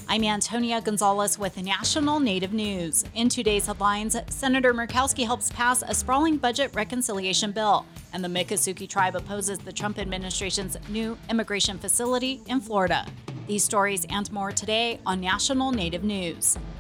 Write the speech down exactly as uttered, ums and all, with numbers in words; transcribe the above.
I'm Antonia Gonzalez with National Native News. In today's headlines, Senator Murkowski helps pass a sprawling budget reconciliation bill, and the Miccosukee tribe opposes the Trump administration's new immigration facility in Florida. These stories and more today on National Native News.